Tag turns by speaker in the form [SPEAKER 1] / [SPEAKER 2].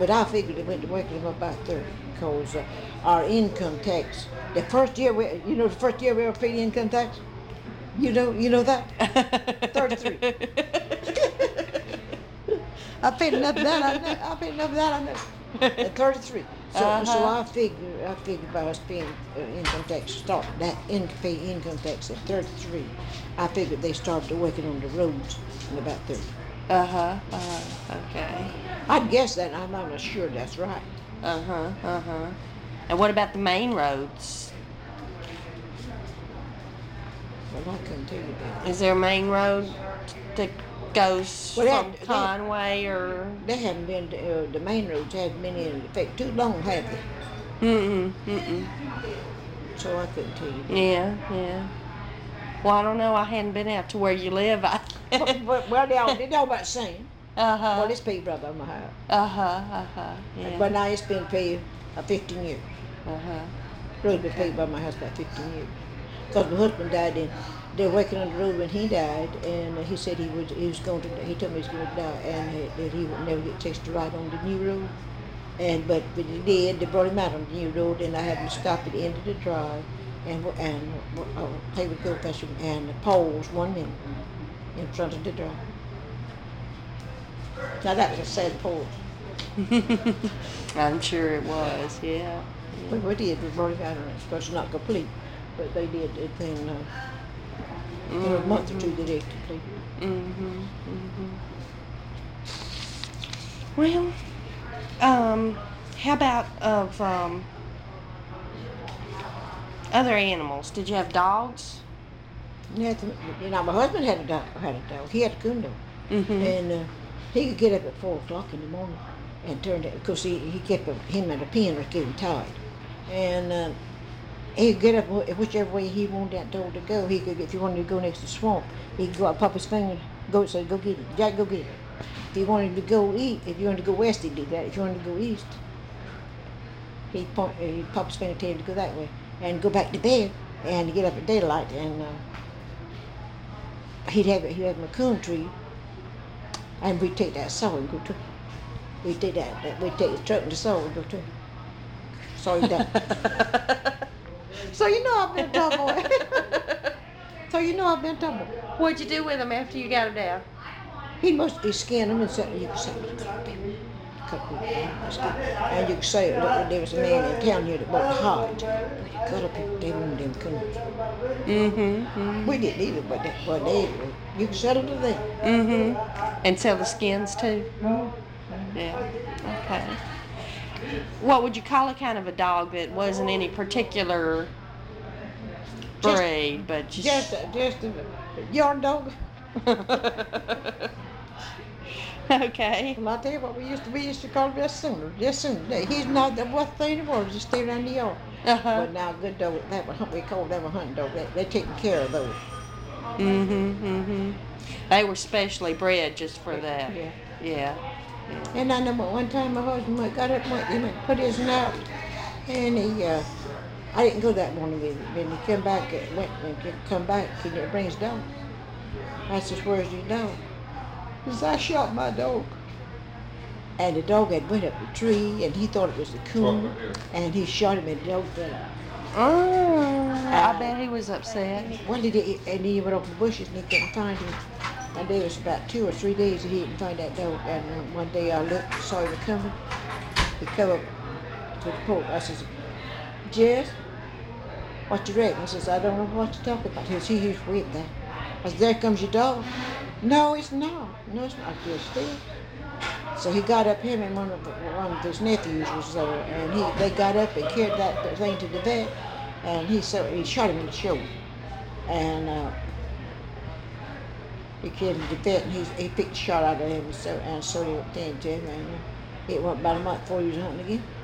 [SPEAKER 1] But I figured it went to working him about 30 because our income tax, the first year, the first year we ever paid income tax? You know that? 33. I paid enough of that, I know. At 33. So I figured if I was paying income tax, pay income tax at 33, I figured they started working on the roads in about 30.
[SPEAKER 2] Okay.
[SPEAKER 1] I'd guess that. I'm not sure that's right.
[SPEAKER 2] And what about the main roads?
[SPEAKER 1] Well, I couldn't tell you that.
[SPEAKER 2] Is there a main road that goes from Conway or?
[SPEAKER 1] They haven't been, the main roads haven't been in effect too long, have they? So I couldn't tell you that.
[SPEAKER 2] Yeah. Well, I don't know. I hadn't been out to where you live.
[SPEAKER 1] Well, they all about the same. Well, it's paid right by my house.
[SPEAKER 2] Yeah.
[SPEAKER 1] But now it's been paid 15 years. Road been paid by my house about 15 years. Because my husband died, and they were working on the road when he died, and he said he was going to. He told me he was going to die, and that he would never get a chance to ride on the new road. But he did. They brought him out on the new road, and I had him stop at the end of the drive, and play with go fast, and the poles 1 minute in front of the drive. Now that was a sad pole.
[SPEAKER 2] I'm sure it was. Yeah.
[SPEAKER 1] But we did. We brought him out on it. Of course, it's not complete, but they did a thing. In a month or two, they did complete.
[SPEAKER 2] Well, how about of other animals? Did you have dogs?
[SPEAKER 1] Yeah, my husband had a dog. He had a coon dog, and he could get up at 4 o'clock in the morning and turn it. Of course, he kept him at a pen was getting tired, and he'd get up whichever way he wanted that dog to go. He could, if he wanted to go next to the swamp, he could go up, pop his finger, go get it. Jack, go get it. If he wanted to go if you wanted to go west, he'd do that. If you wanted to go east, he'd pop his finger, tell him to go that way, and go back to bed, and get up at daylight, and he'd have a coon tree, and we'd take that saw and go to it. We'd take the truck and the saw and go to it. So he died. So you know I've been a tough boy.
[SPEAKER 2] What'd you do with him after you got him down?
[SPEAKER 1] He must be skinned them and said, you can say, and you can say, there was a man in town here that bought the hide. He cut up them coons. We didn't either, but you can sell them to them.
[SPEAKER 2] And sell the skins too? Yeah, okay. What would you call a kind of a dog that wasn't any particular breed, but just
[SPEAKER 1] a yard dog?
[SPEAKER 2] Okay.
[SPEAKER 1] Well, I'll tell you what, we used to call him just sooner. He's not the worst thing in the world, just stay around the yard. But now, good dog, we called them a hunting dog. They're taking care of those.
[SPEAKER 2] They were specially bred just for that. Yeah.
[SPEAKER 1] And I know one time my husband got up and went put his out, and I didn't go that morning with him. When he come back, he didn't bring his dog. I said, where's your dog? He says, I shot my dog. And the dog had went up a tree, and he thought it was a coon, and he shot him, and the dog died.
[SPEAKER 2] I bet he was upset.
[SPEAKER 1] Well, and he went over the bushes, and he couldn't find him. And there was about 2 or 3 days that he didn't find that dog. And one day I looked, saw him coming. He come up to the porch. I says, Jess, what you reckon? He says, I don't know what you're talking about. He says, he's with that. I said, there comes your dog. No, it's not. No, it's not. Yes, it is. So he got up, him and one of his nephews was there, and they got up and carried that thing to the vet, and he shot him in the shoulder. And he carried him to the vet, and he picked the shot out of him, and so he went to him, and it went about a month before he was hunting again.